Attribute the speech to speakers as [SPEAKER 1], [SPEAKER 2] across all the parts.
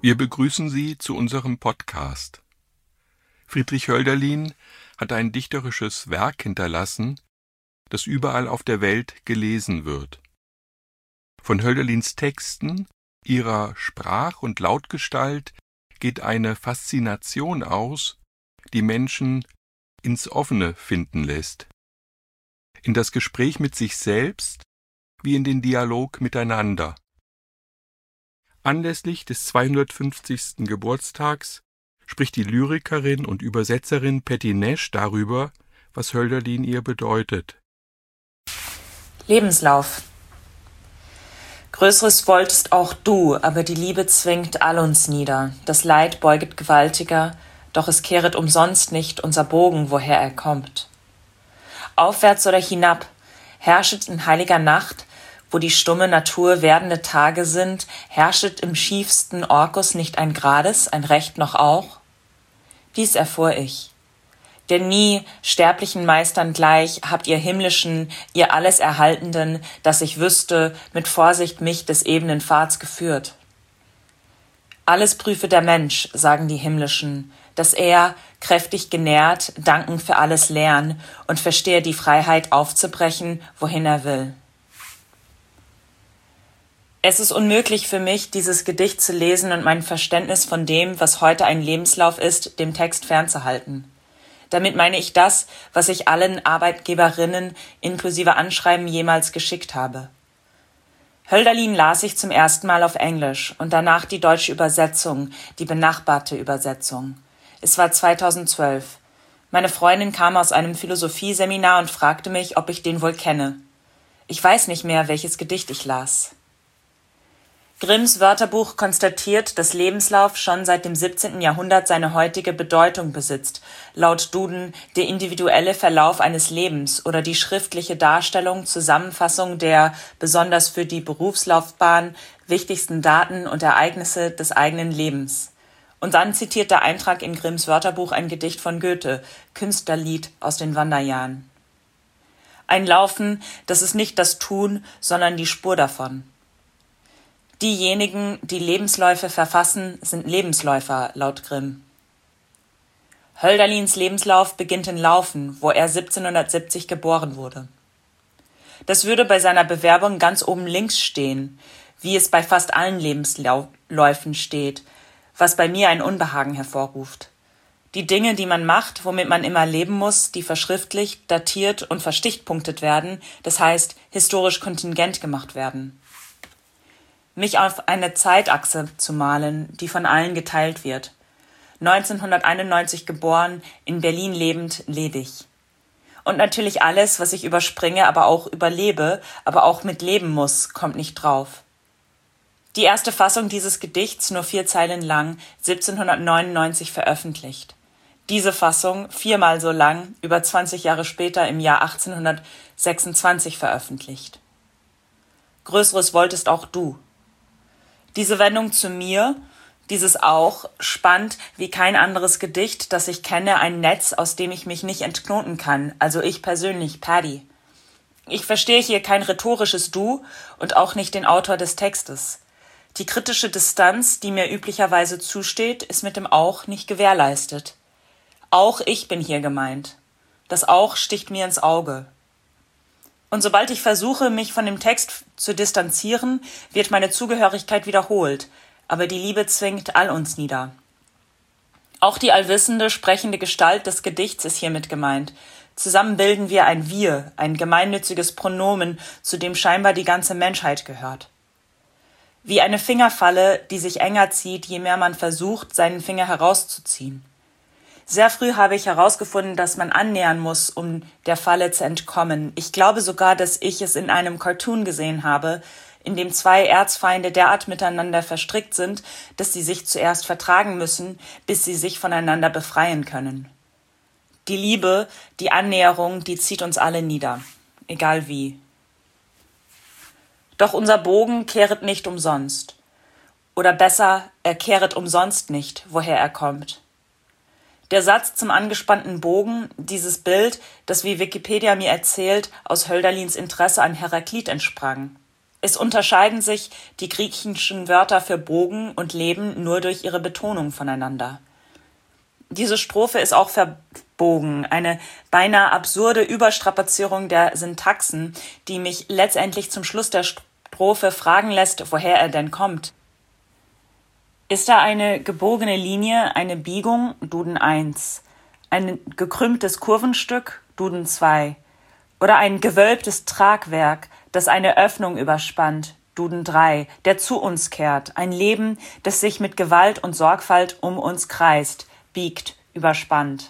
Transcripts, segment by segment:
[SPEAKER 1] Wir begrüßen Sie zu unserem Podcast. Friedrich Hölderlin hat ein dichterisches Werk hinterlassen, das überall auf der Welt gelesen wird. Von Hölderlins Texten, ihrer Sprach- und Lautgestalt geht eine Faszination aus, die Menschen ins Offene finden lässt, in das Gespräch mit sich selbst wie in den Dialog miteinander. Anlässlich des 250. Geburtstags spricht die Lyrikerin und Übersetzerin Patty Nash darüber, was Hölderlin ihr bedeutet.
[SPEAKER 2] Lebenslauf. Größeres wolltest auch du, aber die Liebe zwingt all uns nieder. Das Leid beuget gewaltiger, doch es kehret umsonst nicht unser Bogen, woher er kommt. Aufwärts oder hinab, herrschet in heiliger Nacht, wo die stumme Natur werdende Tage sind, herrschet im schiefsten Orkus nicht ein Grades, ein Recht noch auch? Dies erfuhr ich. Denn nie, sterblichen Meistern gleich, habt ihr himmlischen, ihr alles Erhaltenden, dass ich wüsste, mit Vorsicht mich des ebenen Pfads geführt. Alles prüfe der Mensch, sagen die Himmlischen, dass er, kräftig genährt, danken für alles lernen und verstehe die Freiheit aufzubrechen, wohin er will. Es ist unmöglich für mich, dieses Gedicht zu lesen und mein Verständnis von dem, was heute ein Lebenslauf ist, dem Text fernzuhalten. Damit meine ich das, was ich allen Arbeitgeberinnen inklusive Anschreiben jemals geschickt habe. Hölderlin las ich zum ersten Mal auf Englisch und danach die deutsche Übersetzung, die benachbarte Übersetzung. Es war 2012. Meine Freundin kam aus einem Philosophieseminar und fragte mich, ob ich den wohl kenne. Ich weiß nicht mehr, welches Gedicht ich las. Grimms Wörterbuch konstatiert, dass Lebenslauf schon seit dem 17. Jahrhundert seine heutige Bedeutung besitzt. Laut Duden der individuelle Verlauf eines Lebens oder die schriftliche Darstellung, Zusammenfassung der, besonders für die Berufslaufbahn, wichtigsten Daten und Ereignisse des eigenen Lebens. Und dann zitiert der Eintrag in Grimms Wörterbuch ein Gedicht von Goethe, Künstlerlied aus den Wanderjahren. Ein Laufen, das ist nicht das Tun, sondern die Spur davon. Diejenigen, die Lebensläufe verfassen, sind Lebensläufer, laut Grimm. Hölderlins Lebenslauf beginnt in Laufen, wo er 1770 geboren wurde. Das würde bei seiner Bewerbung ganz oben links stehen, wie es bei fast allen Lebensläufen steht, was bei mir ein Unbehagen hervorruft. Die Dinge, die man macht, womit man immer leben muss, die verschriftlicht, datiert und verstichpunktet werden, das heißt historisch kontingent gemacht werden. Mich auf eine Zeitachse zu malen, die von allen geteilt wird. 1991 geboren, in Berlin lebend, ledig. Und natürlich alles, was ich überspringe, aber auch überlebe, aber auch mit leben muss, kommt nicht drauf. Die erste Fassung dieses Gedichts, nur 4 Zeilen lang, 1799 veröffentlicht. Diese Fassung, 4-mal so lang, über 20 Jahre später im Jahr 1826 veröffentlicht. Größeres wolltest auch du. Diese Wendung zu mir, dieses auch, spannt wie kein anderes Gedicht, das ich kenne, ein Netz, aus dem ich mich nicht entknoten kann, also ich persönlich, Paddy. Ich verstehe hier kein rhetorisches Du und auch nicht den Autor des Textes. Die kritische Distanz, die mir üblicherweise zusteht, ist mit dem Auch nicht gewährleistet. Auch ich bin hier gemeint. Das Auch sticht mir ins Auge. Und sobald ich versuche, mich von dem Text zu distanzieren, wird meine Zugehörigkeit wiederholt, aber die Liebe zwingt all uns nieder. Auch die allwissende, sprechende Gestalt des Gedichts ist hiermit gemeint. Zusammen bilden wir ein Wir, ein gemeinnütziges Pronomen, zu dem scheinbar die ganze Menschheit gehört. Wie eine Fingerfalle, die sich enger zieht, je mehr man versucht, seinen Finger herauszuziehen. Sehr früh habe ich herausgefunden, dass man annähern muss, um der Falle zu entkommen. Ich glaube sogar, dass ich es in einem Cartoon gesehen habe, in dem 2 Erzfeinde derart miteinander verstrickt sind, dass sie sich zuerst vertragen müssen, bis sie sich voneinander befreien können. Die Liebe, die Annäherung, die zieht uns alle nieder, egal wie. Doch unser Bogen kehret nicht umsonst. Oder besser, er kehret umsonst nicht, woher er kommt. Der Satz zum angespannten Bogen, dieses Bild, das wie Wikipedia mir erzählt, aus Hölderlins Interesse an Heraklit entsprang. Es unterscheiden sich die griechischen Wörter für Bogen und Leben nur durch ihre Betonung voneinander. Diese Strophe ist auch verbogen, eine beinahe absurde Überstrapazierung der Syntaxen, die mich letztendlich zum Schluss der Strophe fragen lässt, woher er denn kommt. Ist da eine gebogene Linie, eine Biegung, Duden 1, ein gekrümmtes Kurvenstück, Duden 2, oder ein gewölbtes Tragwerk, das eine Öffnung überspannt, Duden 3, der zu uns kehrt, ein Leben, das sich mit Gewalt und Sorgfalt um uns kreist, biegt, überspannt.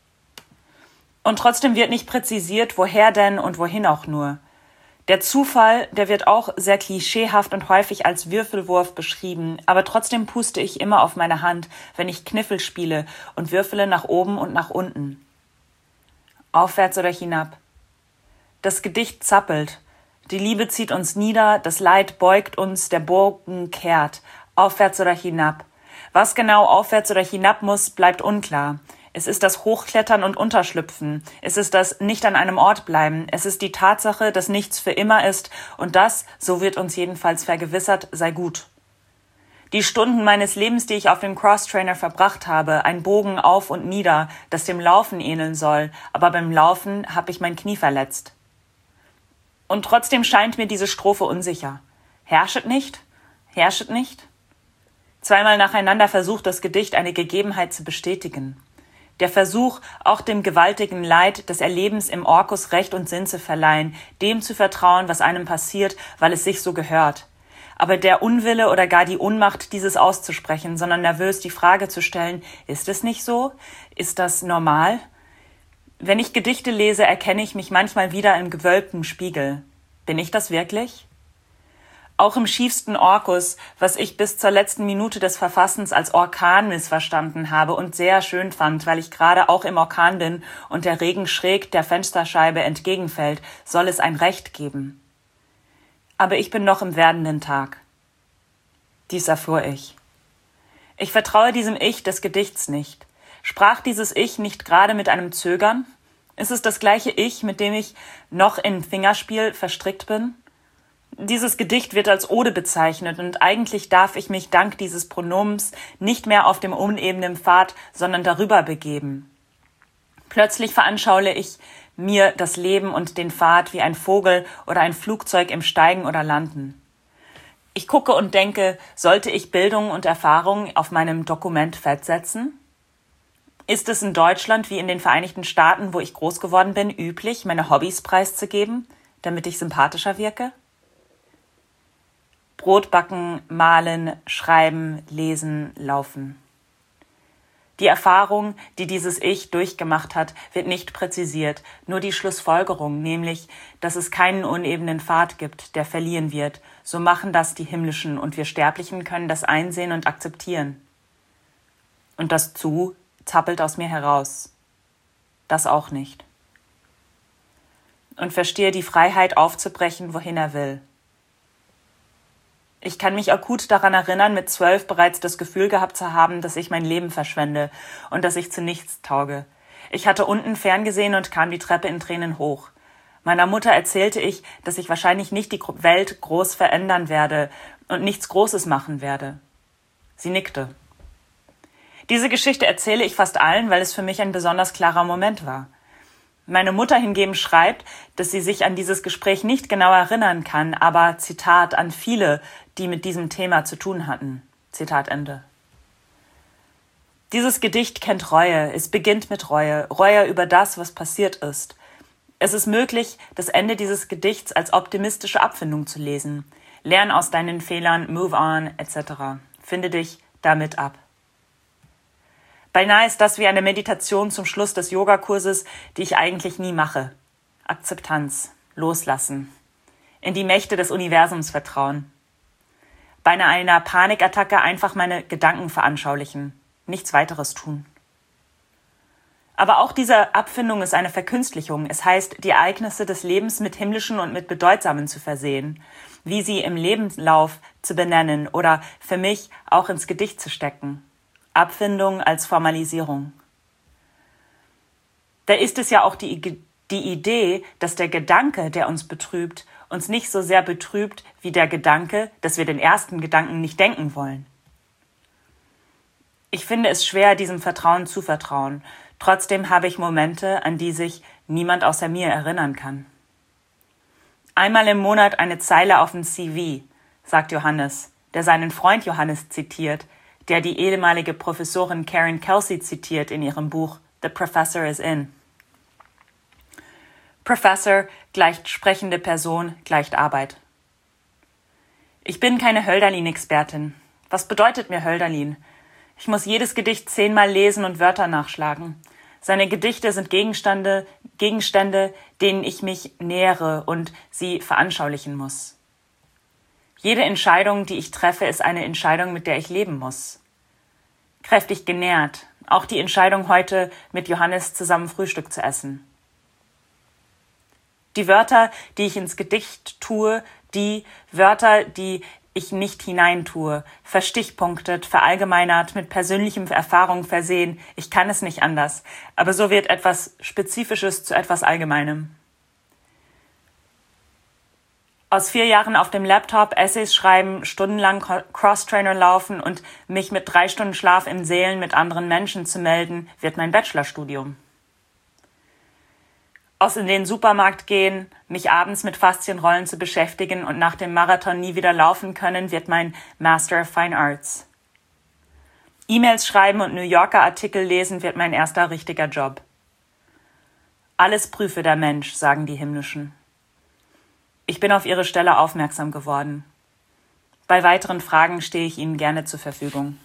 [SPEAKER 2] Und trotzdem wird nicht präzisiert, woher denn und wohin auch nur. Der Zufall, der wird auch sehr klischeehaft und häufig als Würfelwurf beschrieben, aber trotzdem puste ich immer auf meine Hand, wenn ich Kniffel spiele und würfele nach oben und nach unten. Aufwärts oder hinab. Das Gedicht zappelt. Die Liebe zieht uns nieder, das Leid beugt uns, der Bogen kehrt. Aufwärts oder hinab. Was genau aufwärts oder hinab muss, bleibt unklar. Es ist das Hochklettern und Unterschlüpfen. Es ist das Nicht an einem Ort bleiben. Es ist die Tatsache, dass nichts für immer ist und das, so wird uns jedenfalls vergewissert, sei gut. Die Stunden meines Lebens, die ich auf dem Crosstrainer verbracht habe, ein Bogen auf und nieder, das dem Laufen ähneln soll, aber beim Laufen habe ich mein Knie verletzt. Und trotzdem scheint mir diese Strophe unsicher. Herrschet nicht? Herrschet nicht? Zweimal nacheinander versucht das Gedicht, eine Gegebenheit zu bestätigen. Der Versuch, auch dem gewaltigen Leid des Erlebens im Orkus Recht und Sinn zu verleihen, dem zu vertrauen, was einem passiert, weil es sich so gehört. Aber der Unwille oder gar die Unmacht, dieses auszusprechen, sondern nervös die Frage zu stellen, ist es nicht so? Ist das normal? Wenn ich Gedichte lese, erkenne ich mich manchmal wieder im gewölbten Spiegel. Bin ich das wirklich? Auch im schiefsten Orkus, was ich bis zur letzten Minute des Verfassens als Orkan missverstanden habe und sehr schön fand, weil ich gerade auch im Orkan bin und der Regen schräg der Fensterscheibe entgegenfällt, soll es ein Recht geben. Aber ich bin noch im werdenden Tag. Dies erfuhr ich. Ich vertraue diesem Ich des Gedichts nicht. Sprach dieses Ich nicht gerade mit einem Zögern? Ist es das gleiche Ich, mit dem ich noch im Fingerspiel verstrickt bin? Dieses Gedicht wird als Ode bezeichnet und eigentlich darf ich mich dank dieses Pronoms nicht mehr auf dem unebenen Pfad, sondern darüber begeben. Plötzlich veranschauliche ich mir das Leben und den Pfad wie ein Vogel oder ein Flugzeug im Steigen oder Landen. Ich gucke und denke, sollte ich Bildung und Erfahrung auf meinem Dokument festsetzen? Ist es in Deutschland wie in den Vereinigten Staaten, wo ich groß geworden bin, üblich, meine Hobbys preiszugeben, damit ich sympathischer wirke? Brot backen, malen, schreiben, lesen, laufen. Die Erfahrung, die dieses Ich durchgemacht hat, wird nicht präzisiert, nur die Schlussfolgerung, nämlich, dass es keinen unebenen Pfad gibt, der verliehen wird. So machen das die Himmlischen und wir Sterblichen können das einsehen und akzeptieren. Und das Zu zappelt aus mir heraus. Das auch nicht. Und verstehe die Freiheit aufzubrechen, wohin er will. Ich kann mich akut daran erinnern, mit 12 bereits das Gefühl gehabt zu haben, dass ich mein Leben verschwende und dass ich zu nichts tauge. Ich hatte unten ferngesehen und kam die Treppe in Tränen hoch. Meiner Mutter erzählte ich, dass ich wahrscheinlich nicht die Welt groß verändern werde und nichts Großes machen werde. Sie nickte. Diese Geschichte erzähle ich fast allen, weil es für mich ein besonders klarer Moment war. Meine Mutter hingegen schreibt, dass sie sich an dieses Gespräch nicht genau erinnern kann, aber, Zitat, an viele, die mit diesem Thema zu tun hatten. Zitat Ende. Dieses Gedicht kennt Reue, es beginnt mit Reue, Reue über das, was passiert ist. Es ist möglich, das Ende dieses Gedichts als optimistische Abfindung zu lesen. Lern aus deinen Fehlern, move on, etc. Finde dich damit ab. Beinahe ist das wie eine Meditation zum Schluss des Yogakurses, die ich eigentlich nie mache. Akzeptanz, loslassen, in die Mächte des Universums vertrauen. Beinahe einer Panikattacke einfach meine Gedanken veranschaulichen, nichts weiteres tun. Aber auch diese Abfindung ist eine Verkünstlichung. Es heißt, die Ereignisse des Lebens mit himmlischen und mit bedeutsamen zu versehen, wie sie im Lebenslauf zu benennen oder für mich auch ins Gedicht zu stecken. Abfindung als Formalisierung. Da ist es ja auch die Die Idee, dass der Gedanke, der uns betrübt, uns nicht so sehr betrübt wie der Gedanke, dass wir den ersten Gedanken nicht denken wollen. Ich finde es schwer, diesem Vertrauen zu vertrauen. Trotzdem habe ich Momente, an die sich niemand außer mir erinnern kann. Einmal im Monat eine Zeile auf dem CV, sagt Johannes, der seinen Freund Johannes zitiert, der die ehemalige Professorin Karen Kelsey zitiert in ihrem Buch The Professor is In. Professor gleicht sprechende Person gleicht Arbeit. Ich bin keine Hölderlin-Expertin. Was bedeutet mir Hölderlin? Ich muss jedes Gedicht 10-mal lesen und Wörter nachschlagen. Seine Gedichte sind Gegenstände, denen ich mich nähere und sie veranschaulichen muss. Jede Entscheidung, die ich treffe, ist eine Entscheidung, mit der ich leben muss. Kräftig genährt, auch die Entscheidung, heute mit Johannes zusammen Frühstück zu essen. Die Wörter, die ich ins Gedicht tue, die Wörter, die ich nicht hineintue, verstichpunktet, verallgemeinert, mit persönlichem Erfahrung versehen. Ich kann es nicht anders. Aber so wird etwas Spezifisches zu etwas Allgemeinem. Aus 4 Jahren auf dem Laptop Essays schreiben, stundenlang Crosstrainer laufen und mich mit 3 Stunden Schlaf im Seelen mit anderen Menschen zu melden, wird mein Bachelorstudium. Aus in den Supermarkt gehen, mich abends mit Faszienrollen zu beschäftigen und nach dem Marathon nie wieder laufen können, wird mein Master of Fine Arts. E-Mails schreiben und New Yorker Artikel lesen wird mein erster richtiger Job. Alles prüfe der Mensch, sagen die Himmlischen. Ich bin auf ihre Stelle aufmerksam geworden. Bei weiteren Fragen stehe ich Ihnen gerne zur Verfügung.